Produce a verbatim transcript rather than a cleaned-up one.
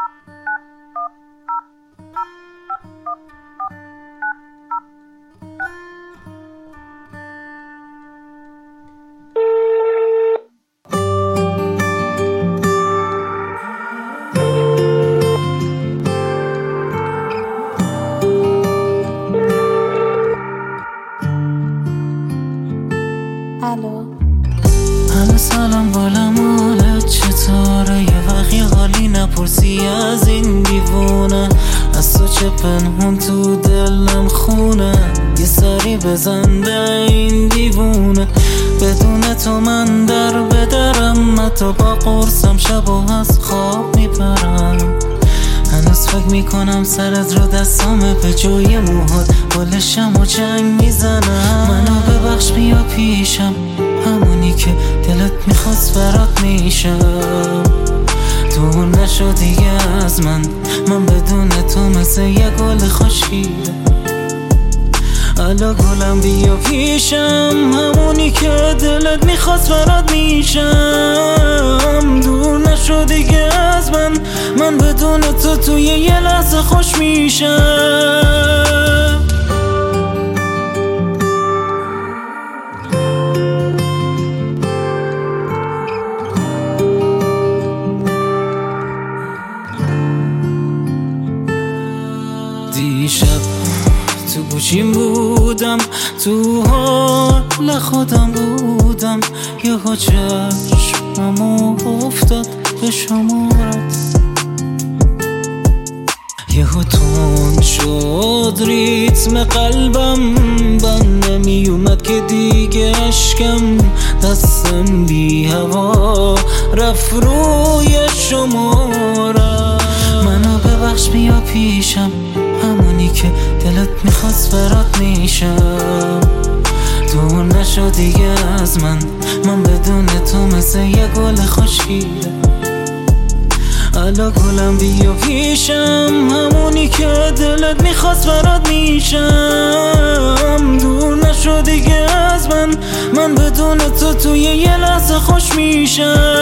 همه سلام بالم حالت چطوره؟ یه وقتی حالی نپرسی از این دیوونه، از تو چه پنهون تو دلم خونه. یه سری بزن به این دیوونه، بدون تو من در بدرم. حتی با قرصم شب و از خواب میپرم. هنوز فکر میکنم سرت رو دستامه، به جای موهات بالشم و جنگ میزنم. منو ببخش بیا پیشم، همونی که دلت میخواست برات میشم. دور نشو دیگه از من، من بدون تو مثل یه گل خشکیده. الا گلم بیا پیشم، همونی که دلت میخواست برات میشم. دور نشو دیگه از من، من بدون تو توی یه لحظه خوش میشم. دیشب تو گوشیم بودم، تو حال خودم بودم، یهو چشمم افتاد به شمارت. یهو تون شد ریتم قلبم، بند نمی اومد که دیگه اشکم. دستم بی هوا رفت روی شمارت. منو ببخش بیا پیشم، همونی که دلت میخواست برات میشم. دور نشو دیگه از من، من بدون تو مثل یه گل خشکیده. الا گلم بیا پیشم، همونی که دلت میخواست برات میشم. دور نشو دیگه از من، من بدون تو توی یه لحظه خوش میشم.